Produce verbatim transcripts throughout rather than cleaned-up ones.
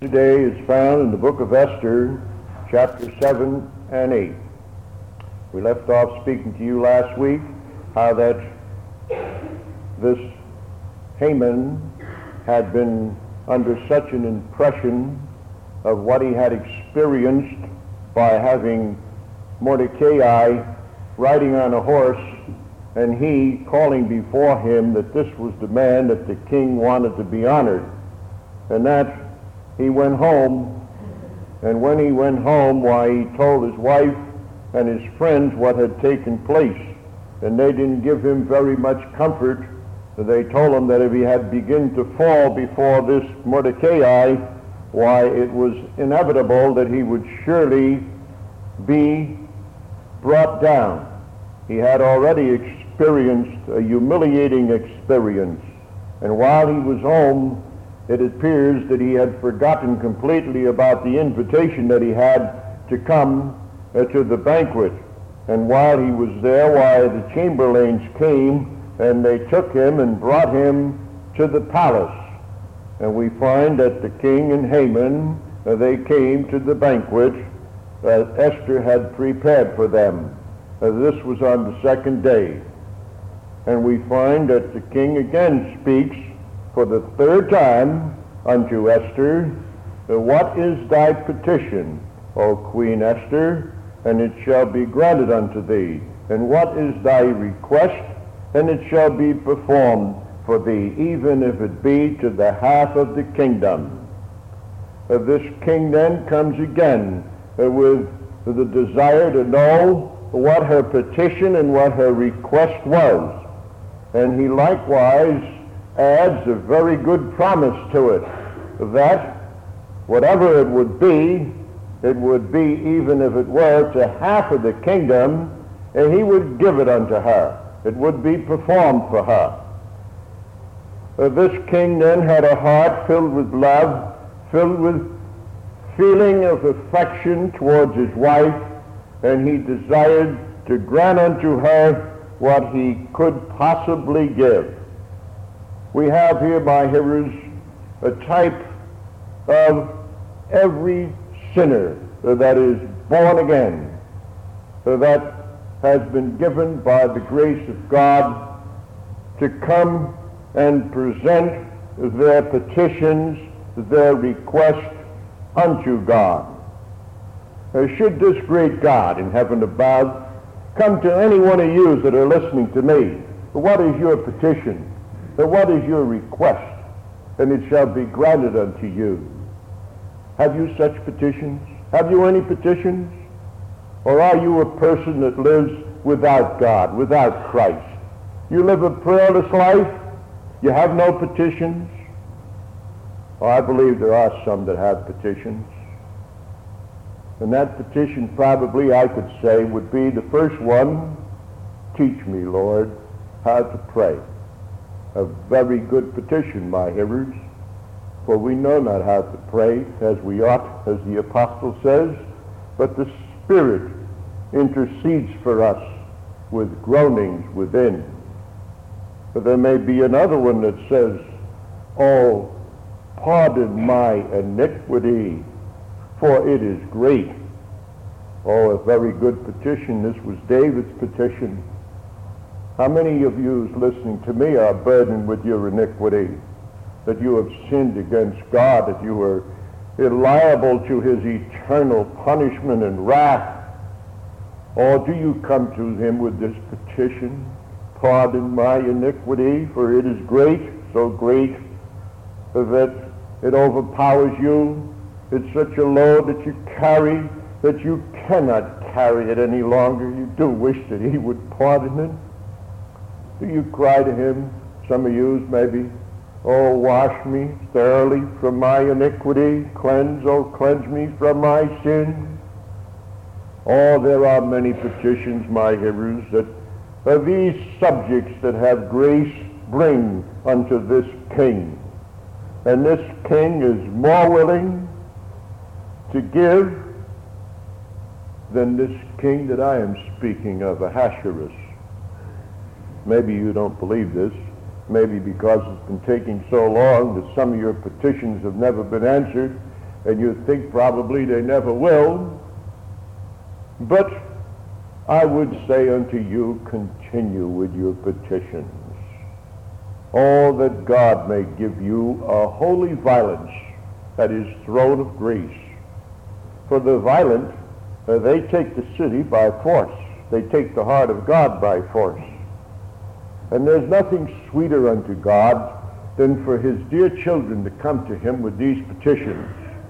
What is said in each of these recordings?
Today is found in the book of Esther, chapter seven and eight. We left off speaking to you last week how that this Haman had been under such an impression of what he had experienced by having Mordecai riding on a horse and he calling before him that this was the man that the king wanted to be honored. And that he went home, and when he went home, why, he told his wife and his friends what had taken place. And they didn't give him very much comfort. They told him that if he had begun to fall before this Mordecai, why, it was inevitable that he would surely be brought down. He had already experienced a humiliating experience. And while he was home, it appears that he had forgotten completely about the invitation that he had to come uh, to the banquet. And while he was there, why, the chamberlains came and they took him and brought him to the palace. And we find that the king and Haman, uh, they came to the banquet that Esther had prepared for them. Uh, this was on the second day. And we find that the king again speaks for the third time unto Esther, what is thy petition, O Queen Esther? And it shall be granted unto thee. And what is thy request? And it shall be performed for thee, even if it be to the half of the kingdom. Uh, this king then comes again uh, with the desire to know what her petition and what her request was. And he likewise adds a very good promise to it, that whatever it would be, it would be even if it were to half of the kingdom, and he would give it unto her. It would be performed for her. Uh, this king then had a heart filled with love, filled with feeling of affection towards his wife, and he desired to grant unto her what he could possibly give. We have here, my hearers, a type of every sinner that is born again, that has been given by the grace of God to come and present their petitions, their requests unto God. Uh, should this great God in heaven above come to any one of you that are listening to me, what is your petition? But what is your request? And it shall be granted unto you. Have you such petitions? Have you any petitions? Or are you a person that lives without God, without Christ? You live a prayerless life? You have no petitions? Well, I believe there are some that have petitions. And that petition probably, I could say, would be the first one: teach me, Lord, how to pray. A very good petition, my hearers, for we know not how to pray as we ought, as the apostle says, but the Spirit intercedes for us with groanings within. But there may be another one that says, oh, pardon my iniquity, for it is great. Oh, a very good petition. This was David's petition. How many of you listening to me are burdened with your iniquity, that you have sinned against God, that you are liable to his eternal punishment and wrath? Or do you come to him with this petition, pardon my iniquity, for it is great, so great that it overpowers you? It's such a load that you carry that you cannot carry it any longer. You do wish that he would pardon it. Do you cry to him, some of you maybe, oh, wash me thoroughly from my iniquity, cleanse, oh, cleanse me from my sin? Oh, there are many petitions, my hearers, that are these subjects that have grace bring unto this king. And this king is more willing to give than this king that I am speaking of, Ahasuerus. Maybe you don't believe this. Maybe because it's been taking so long that some of your petitions have never been answered. and you think probably they never will. But I would say unto you, continue with your petitions. Oh, that God may give you a holy violence at his throne of grace. For the violent, uh, they take the city by force. They take the heart of God by force. And there's nothing sweeter unto God than for his dear children to come to him with these petitions.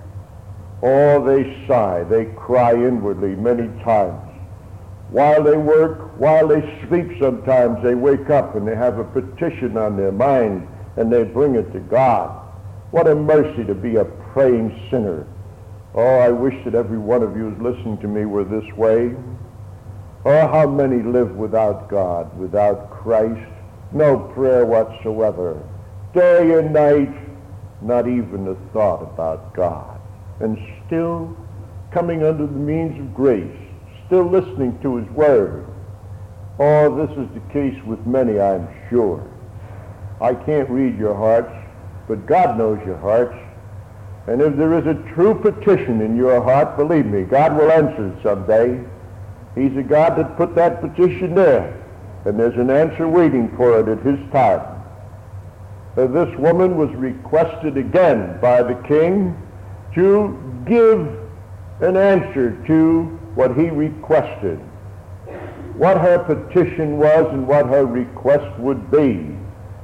Oh, they sigh, they cry inwardly many times. While they work, while they sleep sometimes, they wake up and they have a petition on their mind and they bring it to God. What a mercy to be a praying sinner. Oh, I wish that every one of you who's listening to me were this way. Oh, how many live without God, without Christ, no prayer whatsoever. Day and night, not even a thought about God. And still coming under the means of grace, still listening to his word. Oh, this is the case with many, I'm sure. I can't read your hearts, but God knows your hearts. And if there is a true petition in your heart, believe me, God will answer it someday. He's a God that put that petition there, and there's an answer waiting for it at his time. Uh, this woman was requested again by the king to give an answer to what he requested, what her petition was and what her request would be.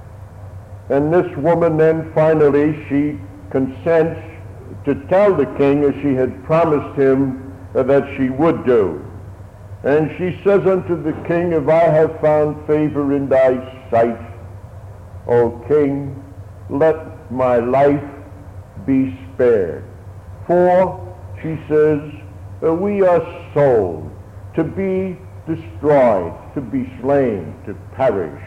And this woman then finally, she consents to tell the king as she had promised him uh, that she would do. And she says unto the king, if I have found favor in thy sight, O king, let my life be spared. For, she says, uh, we are sold to be destroyed, to be slain, to perish.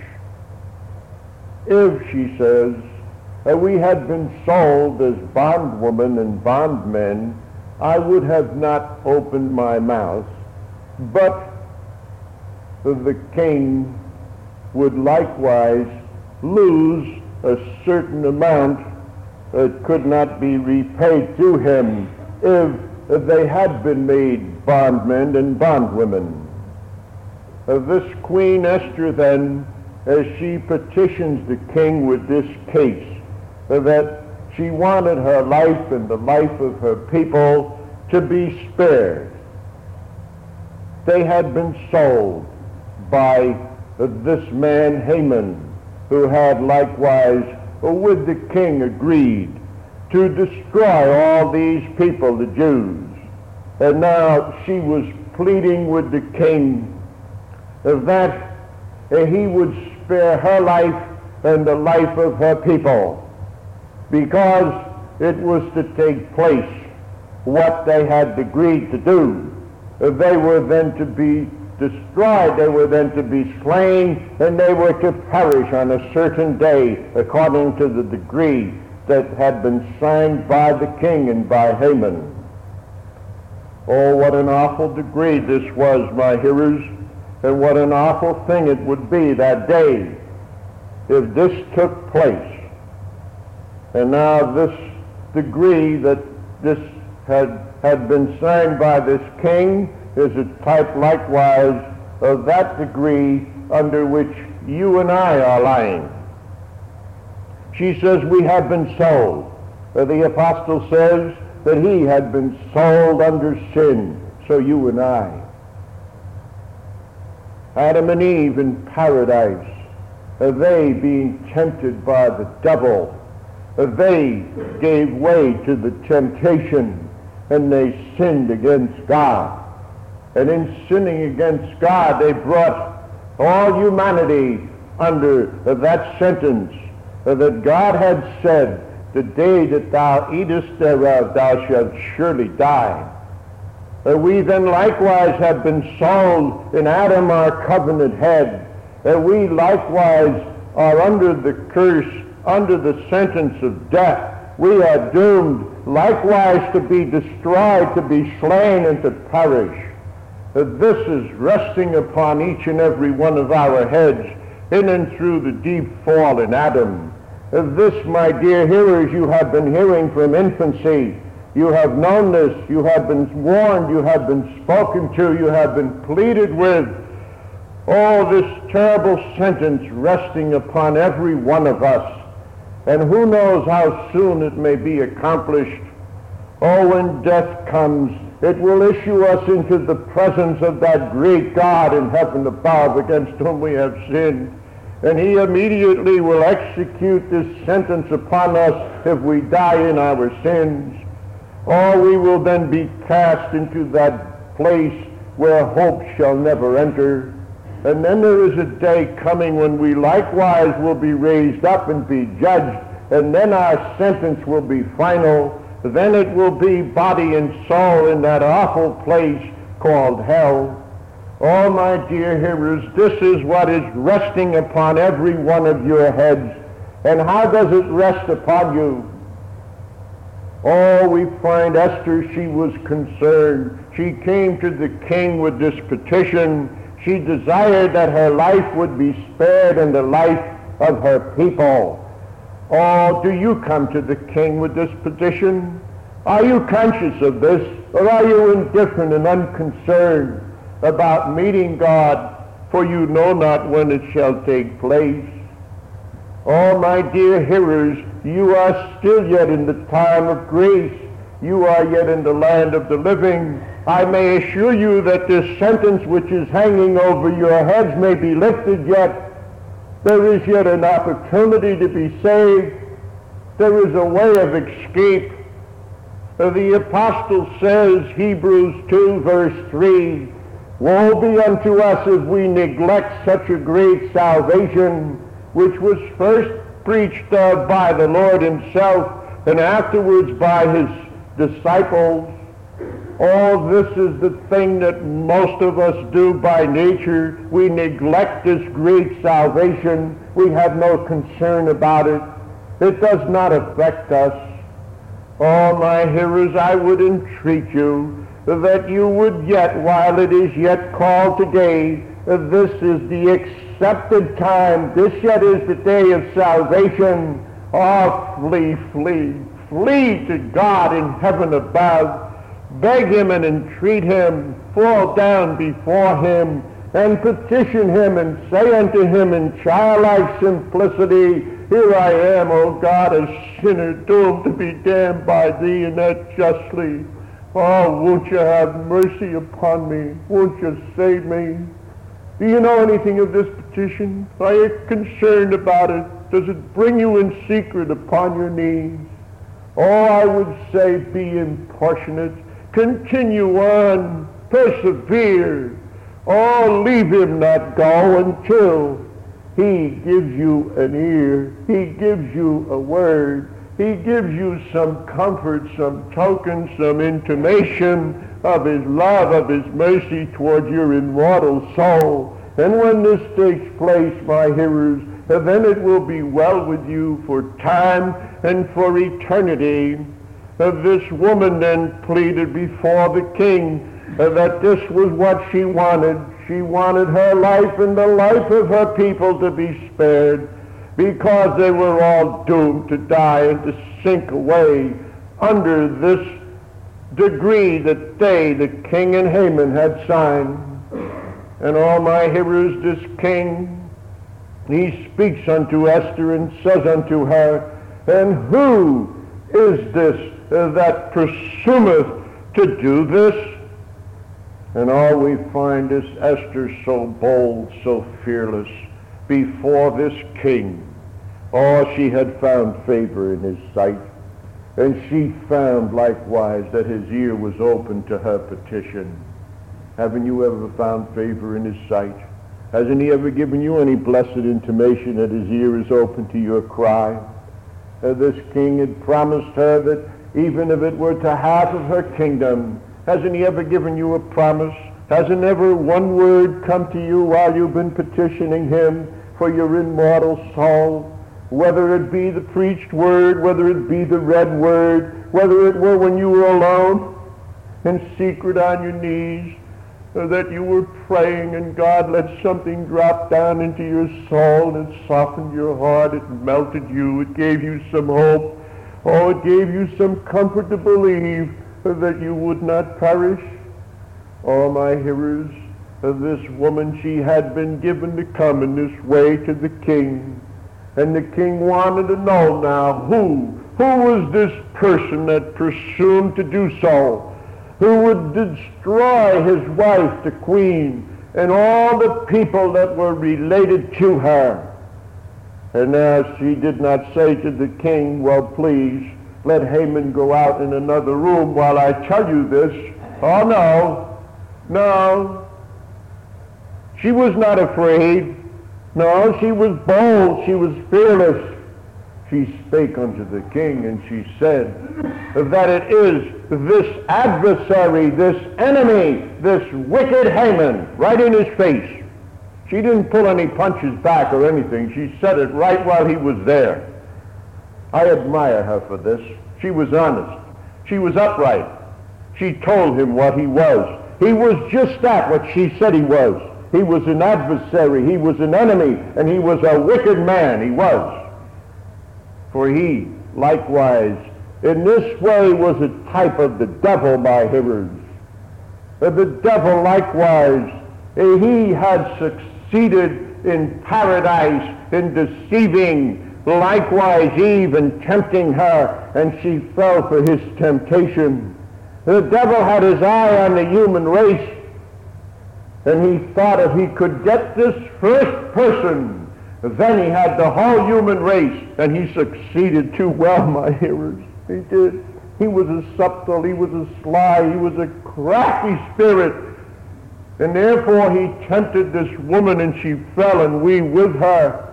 If, she says, uh, we had been sold as bondwomen and bondmen, I would have not opened my mouth, but the king would likewise lose a certain amount that could not be repaid to him if, if they had been made bondmen and bondwomen. Uh, this Queen Esther then, as she petitions the king with this case, uh, that she wanted her life and the life of her people to be spared. They had been sold by uh, this man Haman, who had likewise uh, with the king agreed to destroy all these people, the Jews. And now she was pleading with the king uh, that uh, he would spare her life and the life of her people, because it was to take place what they had agreed to do. They were then to be destroyed, they were then to be slain, and they were to perish on a certain day according to the decree that had been signed by the king and by Haman. Oh, what an awful decree this was, my hearers, and what an awful thing it would be that day if this took place. And now this decree that this had had been signed by this king is a type likewise of that degree under which you and I are lying. She says we have been sold. Uh, the apostle says that he had been sold under sin, so you and I. Adam and Eve in paradise, uh, they being tempted by the devil, uh, they gave way to the temptation, and they sinned against God. And in sinning against God, they brought all humanity under uh, that sentence uh, that God had said, the day that thou eatest thereof, thou shalt surely die. Uh, we then likewise have been sold in Adam, our covenant head. Uh, we likewise are under the curse, under the sentence of death. We are doomed likewise to be destroyed, to be slain, and to perish. Uh, this is resting upon each and every one of our heads in and through the deep fall in Adam. Uh, this, my dear hearers, you have been hearing from infancy. You have known this. You have been warned. You have been spoken to. You have been pleaded with. Oh, this terrible sentence resting upon every one of us. And who knows how soon it may be accomplished. Oh, when death comes, it will issue us into the presence of that great God in heaven above against whom we have sinned. And he immediately will execute this sentence upon us if we die in our sins. Or we will then be cast into that place where hope shall never enter. And then there is a day coming when we likewise will be raised up and be judged. And then our sentence will be final. Then it will be body and soul in that awful place called hell. Oh, my dear hearers, this is what is resting upon every one of your heads. And how does it rest upon you? Oh, we find Esther, she was concerned. She came to the king with this petition. She desired that her life would be spared and the life of her people. Oh, do you come to the king with this petition? Are you conscious of this, or are you indifferent and unconcerned about meeting God, for you know not when it shall take place? Oh, my dear hearers, you are still yet in the time of grace. You are yet in the land of the living. I may assure you that this sentence which is hanging over your heads may be lifted yet. There is yet an opportunity to be saved. There is a way of escape. The apostle says, Hebrews two, verse three, woe be unto us if we neglect such a great salvation, which was first preached of by the Lord himself, and afterwards by his disciples. Oh, this is the thing that most of us do by nature. We neglect this great salvation. We have no concern about it. It does not affect us. Oh, my hearers, I would entreat you that you would yet, while it is yet called today, this is the accepted time. This yet is the day of salvation. Oh, flee, flee, flee to God in heaven above. Beg him and entreat him, fall down before him, and petition him, and say unto him in childlike simplicity, here I am, O God, a sinner doomed to be damned by thee, and that justly. Oh, won't you have mercy upon me? Won't you save me? Do you know anything of this petition? Are you concerned about it? Does it bring you in secret upon your knees? Oh, I would say be importunate. Continue on, persevere. Oh, leave him not go until he gives you an ear. He gives you a word. He gives you some comfort, some token, some intimation of his love, of his mercy toward your immortal soul. And when this takes place, my hearers, then it will be well with you for time and for eternity. Uh, this woman then pleaded before the king uh, that this was what she wanted. She wanted her life and the life of her people to be spared, because they were all doomed to die and to sink away under this decree that they, the king and Haman, had signed. And all my hearers, this king, he speaks unto Esther and says unto her, and who is this uh, that presumeth to do this? And all we find is Esther so bold, so fearless before this king. Oh, she had found favor in his sight. And she found likewise that his ear was open to her petition. Haven't you ever found favor in his sight? Hasn't he ever given you any blessed intimation that his ear is open to your cry? Uh, this king had promised her that even if it were to half of her kingdom, hasn't he ever given you a promise? Hasn't ever one word come to you while you've been petitioning him for your immortal soul? Whether it be the preached word, whether it be the read word, whether it were when you were alone in secret on your knees, or that you were praying and God let something drop down into your soul and it softened your heart, it melted you, it gave you some hope. Oh, it gave you some comfort to believe that you would not perish. Oh, my hearers, this woman, she had been given to come in this way to the king. And the king wanted to know now who, who was this person that presumed to do so, who would destroy his wife, the queen, and all the people that were related to her. And now she did not say to the king, well, please, let Haman go out in another room while I tell you this. Oh, no, no. She was not afraid. No, she was bold. She was fearless. She spake unto the king, and she said that it is this adversary, this enemy, this wicked Haman, right in his face. She didn't pull any punches back or anything. She said it right while he was there. I admire her for this. She was honest. She was upright. She told him what he was. He was just that, what she said he was. He was an adversary. He was an enemy. And he was a wicked man. He was. For he, likewise, in this way was a type of the devil, my hearers. The devil, likewise, he had succeeded in paradise in deceiving, likewise, Eve, and tempting her, and she fell for his temptation. The devil had his eye on the human race, and he thought if he could get this first person, then he had the whole human race, and he succeeded too well, my hearers. He did. He was a subtle, he was a sly, he was a crafty spirit, and therefore he tempted this woman, and she fell, and we with her.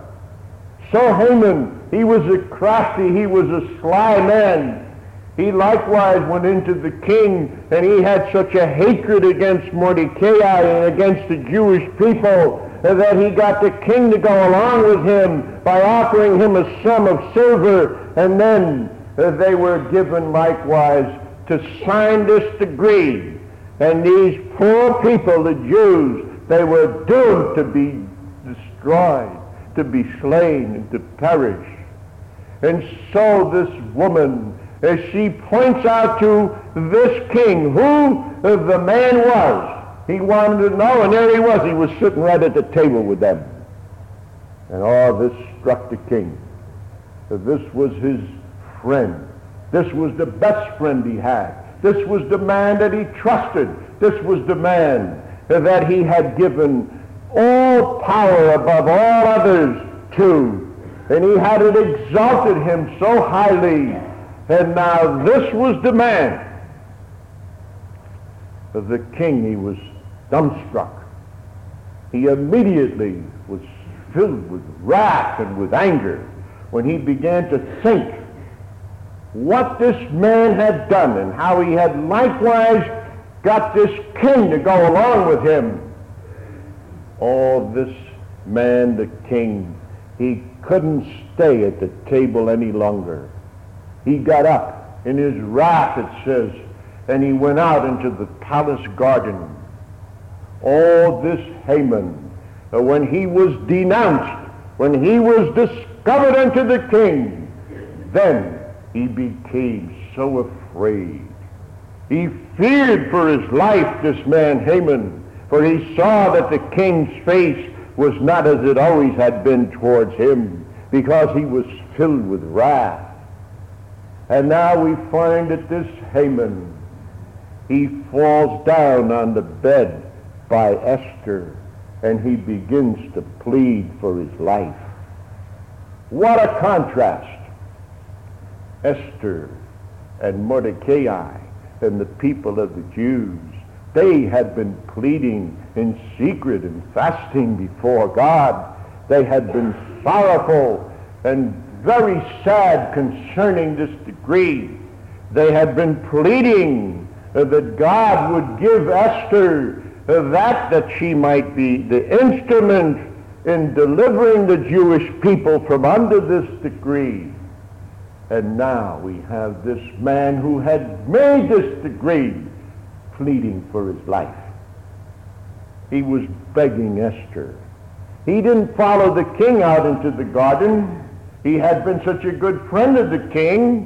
So Haman, he was a crafty, he was a sly man. He likewise went into the king, and he had such a hatred against Mordecai and against the Jewish people that he got the king to go along with him by offering him a sum of silver, and then uh, they were given likewise to sign this decree. And these poor people, the Jews, they were doomed to be destroyed, to be slain, and to perish. And so this woman, as she points out to this king who the man was, he wanted to know, and there he was. He was sitting right at the table with them. And all this struck the king. This was his friend. This was the best friend he had. This was the man that he trusted. This was the man that he had given all power above all others to. And he had exalted him so highly. And now this was the man. The king, he was dumbstruck. He immediately was filled with wrath and with anger when he began to think what this man had done and how he had likewise got this king to go along with him. Oh, this man, the king, he couldn't stay at the table any longer. He got up in his wrath, it says, and he went out into the palace garden. Oh, this Haman, uh, when he was denounced, when he was discovered unto the king, then he became so afraid. He feared for his life, this man Haman, for he saw that the king's face was not as it always had been towards him, because he was filled with wrath. And now we find that this Haman, he falls down on the bed by Esther, and he begins to plead for his life. What a contrast! Esther and Mordecai and the people of the Jews, they had been pleading in secret and fasting before God. They had been sorrowful and very sad concerning this decree. They had been pleading uh, that God would give Esther uh, that, that she might be the instrument in delivering the Jewish people from under this decree. And now we have this man who had made this decree pleading for his life. He was begging Esther. He didn't follow the king out into the garden. He had been such a good friend of the king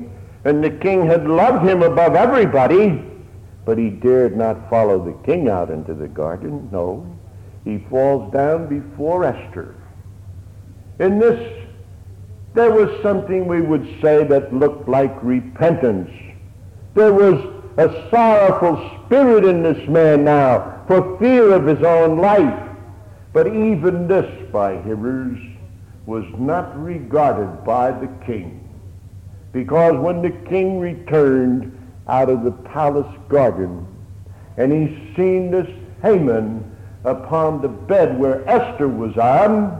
and the king had loved him above everybody, but he dared not follow the king out into the garden. No, he falls down before Esther. In this, there was something we would say that looked like repentance. There was a sorrowful spirit in this man now for fear of his own life. But even this, my hearers, was not regarded by the king. Because when the king returned out of the palace garden, and he seen this Haman upon the bed where Esther was on,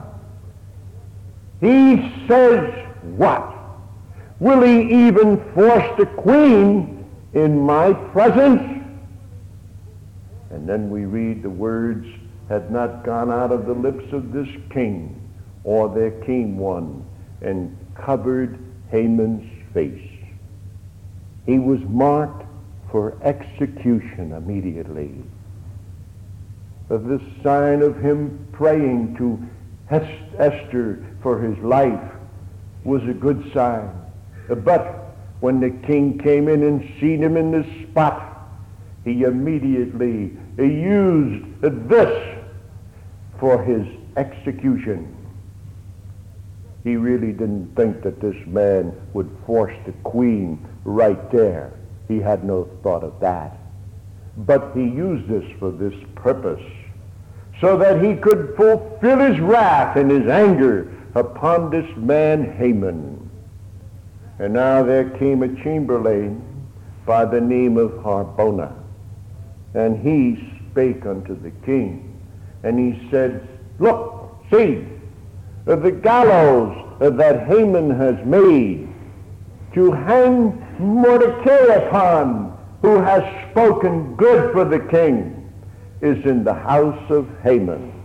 he says, what? Will he even force the queen in my presence? And then we read the words had not gone out of the lips of this king, or there came one and covered Haman's face. He was marked for execution immediately. Of this sign of him praying to Esther for his life was a good sign. But when the king came in and seen him in this spot, he immediately used this for his execution. He really didn't think that this man would force the queen right there. He had no thought of that. But he used this for this purpose, so that he could fulfill his wrath and his anger upon this man Haman. And now there came a chamberlain by the name of Harbona, and he spake unto the king, and he said, look, see, the gallows that Haman has made to hang Mordecai upon, who has spoken good for the king, is in the house of Haman.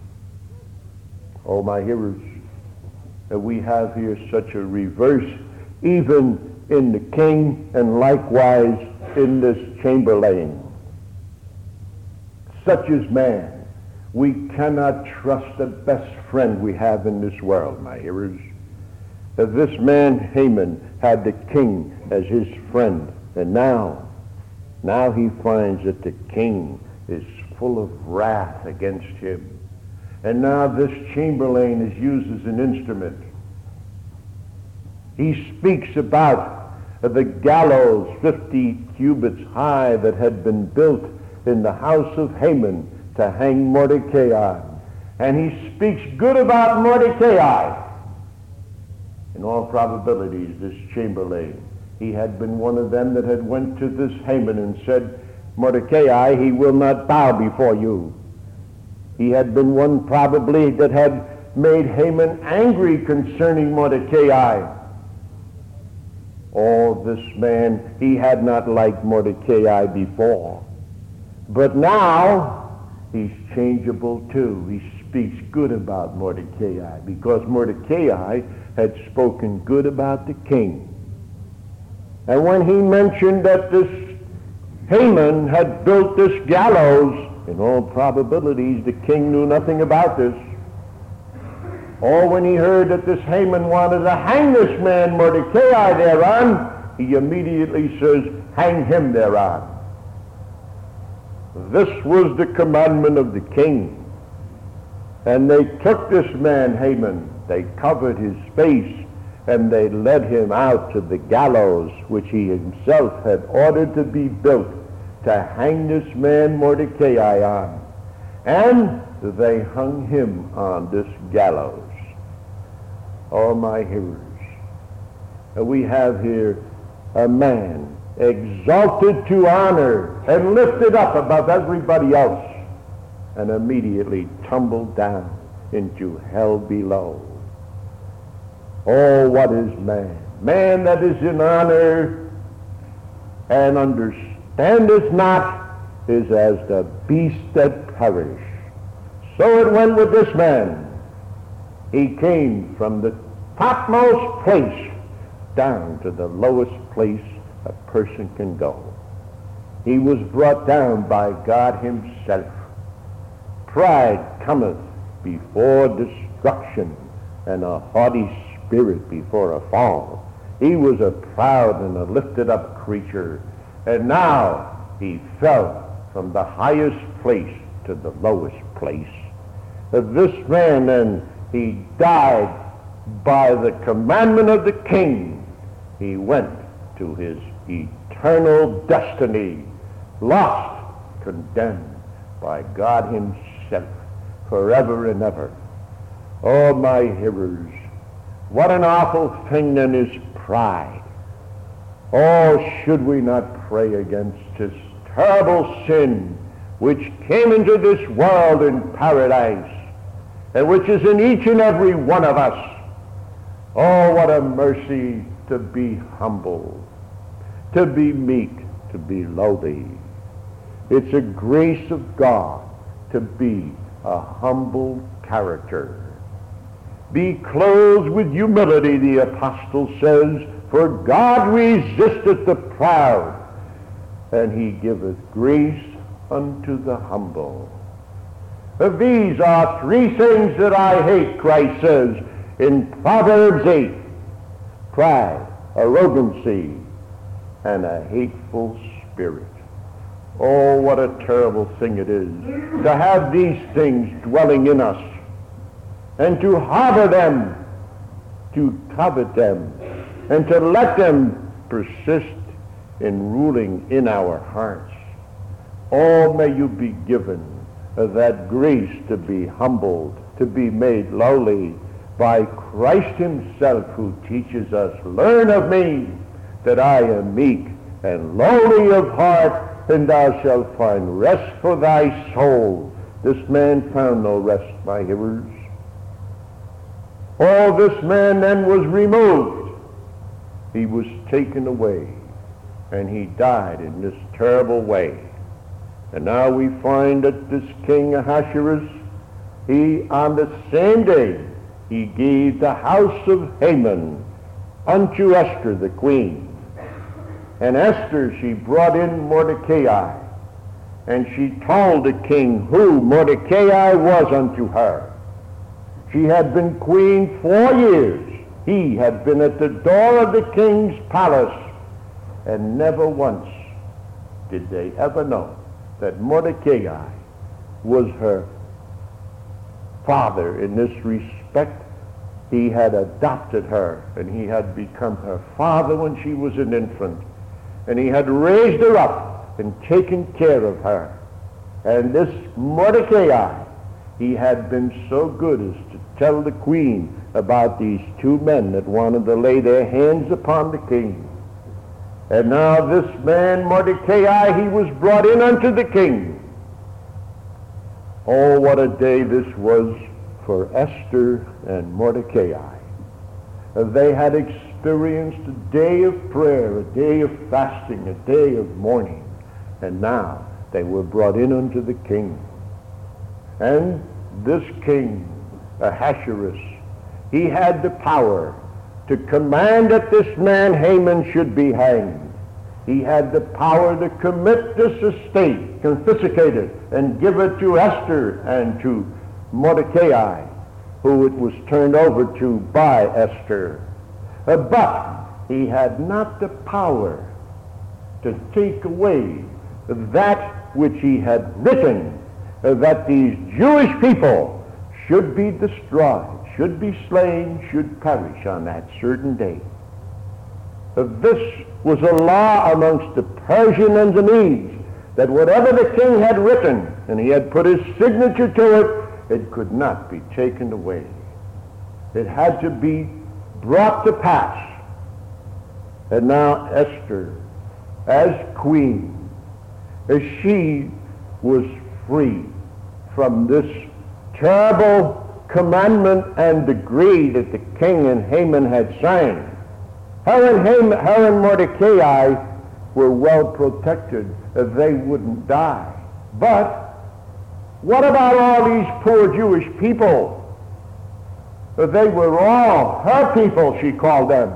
Oh, my hearers, we have here such a reverse, even in the king and likewise in this chamberlain. Such is man. We cannot trust the best friend we have in this world, my hearers. That this man Haman had the king as his friend, and now, now he finds that the king is full of wrath against him. And now this chamberlain is used as an instrument. He speaks about the gallows fifty cubits high that had been built in the house of Haman to hang Mordecai on. And he speaks good about Mordecai. In all probabilities, this chamberlain, he had been one of them that had went to this Haman and said, Mordecai, he will not bow before you. He had been one probably that had made Haman angry concerning Mordecai. Oh, this man, he had not liked Mordecai before. But now, he's changeable too. He speaks good about Mordecai because Mordecai had spoken good about the king. And when he mentioned that this Haman had built this gallows, in all probabilities the king knew nothing about this. Or when he heard that this Haman wanted to hang this man Mordecai thereon, he immediately says, hang him thereon. This was the commandment of the king. And they took this man Haman, they covered his face, and they led him out to the gallows which he himself had ordered to be built to hang this man Mordecai on. And they hung him on this gallows. Oh, my hearers, we have here a man exalted to honor and lifted up above everybody else, and immediately tumbled down into hell below. Oh, what is man? Man that is in honor and understandeth not is as the beasts that perish. So it went with this man. He came from the topmost place down to the lowest place a person can go. He was brought down by God himself. Pride cometh before destruction, and a haughty spirit before a fall. He was a proud and a lifted up creature. And now he fell from the highest place to the lowest place. Of this man then, he died by the commandment of the king. He went to his eternal destiny, lost, condemned by God himself forever and ever. Oh, my hearers, what an awful thing then is pride. Oh, should we not pray against this terrible sin which came into this world in paradise, and which is in each and every one of us. Oh, what a mercy to be humble, to be meek, to be lowly. It's a grace of God to be a humble character. Be clothed with humility, the apostle says, for God resisteth the proud, and he giveth grace unto the humble. Of these are three things that I hate, Christ says in Proverbs eight: pride, arrogancy, and a hateful spirit. Oh, what a terrible thing it is to have these things dwelling in us, and to harbor them, to covet them, and to let them persist in ruling in our hearts. Oh, may you be given that grace to be humbled, to be made lowly by Christ himself, who teaches us, learn of me, that I am meek and lowly of heart, and thou shalt find rest for thy soul. This man found no rest, my hearers. Oh, this man then was removed. He was taken away, and he died in this terrible way. And now we find that this king Ahasuerus, he, on the same day, he gave the house of Haman unto Esther the queen. And Esther, she brought in Mordecai, and she told the king who Mordecai was unto her. She had been queen four years. He had been at the door of the king's palace, and never once did they ever know that Mordecai was her father. In this respect, he had adopted her, and he had become her father when she was an infant, and he had raised her up and taken care of her. And this Mordecai, he had been so good as to tell the queen about these two men that wanted to lay their hands upon the king. And now this man Mordecai, he was brought in unto the king. Oh, what a day this was for Esther and Mordecai. They had experienced a day of prayer, a day of fasting, a day of mourning, and now they were brought in unto the king. And this king, Ahasuerus, he had the power to command that this man Haman should be hanged. He had the power to commit this estate, confiscate it, and give it to Esther and to Mordecai, who it was turned over to by Esther. Uh, but he had not the power to take away that which he had written, uh, that these Jewish people should be destroyed, should be slain, should perish on that certain day. Uh, this was a law amongst the Persian and the Medes, that whatever the king had written, and he had put his signature to it, it could not be taken away. It had to be brought to pass. And now Esther, as queen, as she was free from this terrible commandment and decree that the king and Haman had signed. Her and, Haman, her and Mordecai were well protected that they wouldn't die. But what about all these poor Jewish people? They were all her people, she called them.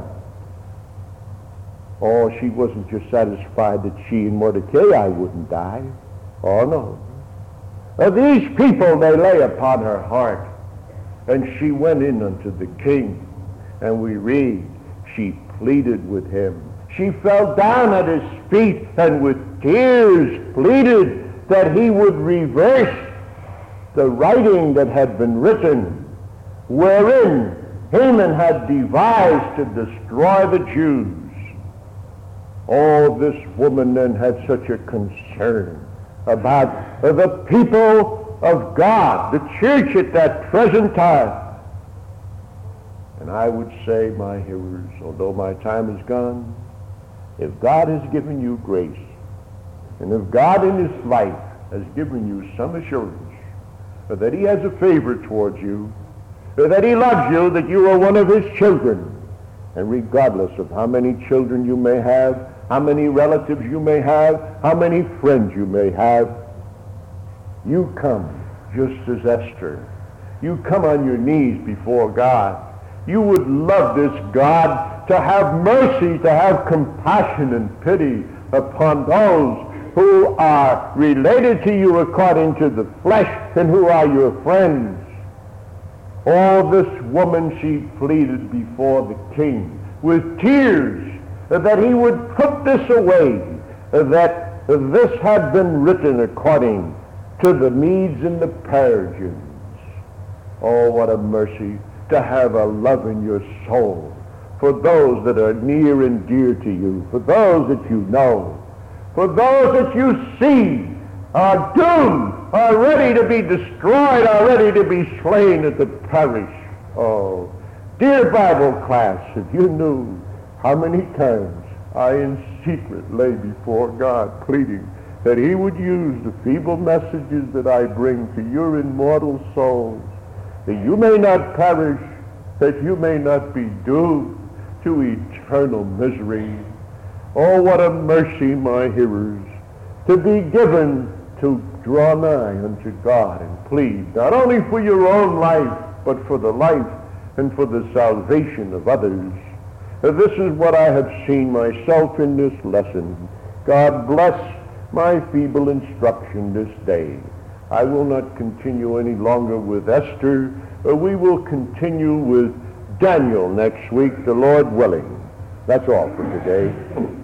Oh, she wasn't just satisfied that she and Mordecai wouldn't die. Oh, no. Uh, these people, they lay upon her heart. And she went in unto the king. And we read, she pleaded with him. She fell down at his feet and with tears pleaded that he would reverse the writing that had been written, wherein Haman had devised to destroy the Jews. Oh, this woman then had such a concern about the people of God, the church at that present time. And I would say, my hearers, although my time is gone, if God has given you grace, and if God in his life has given you some assurance that he has a favor towards you, that he loves you, that you are one of his children, and regardless of how many children you may have, how many relatives you may have, how many friends you may have, you come just as Esther. You come on your knees before God. You would love this God to have mercy, to have compassion and pity upon those who are related to you according to the flesh and who are your friends. Oh, this woman, she pleaded before the king with tears that he would put this away, that this had been written according to the Medes and the Persians. Oh, what a mercy to have a love in your soul for those that are near and dear to you, for those that you know, for those that you see are doomed, are ready to be destroyed, are ready to be slain at the parish. Oh, dear Bible class, if you knew how many times I in secret lay before God pleading that he would use the feeble messages that I bring to your immortal souls, that you may not perish, that you may not be doomed to eternal misery. Oh, what a mercy, my hearers, to be given to draw nigh unto God and plead, not only for your own life, but for the life and for the salvation of others. This is what I have seen myself in this lesson. God bless my feeble instruction this day. I will not continue any longer with Esther. We will continue with Daniel next week, the Lord willing. That's all for today.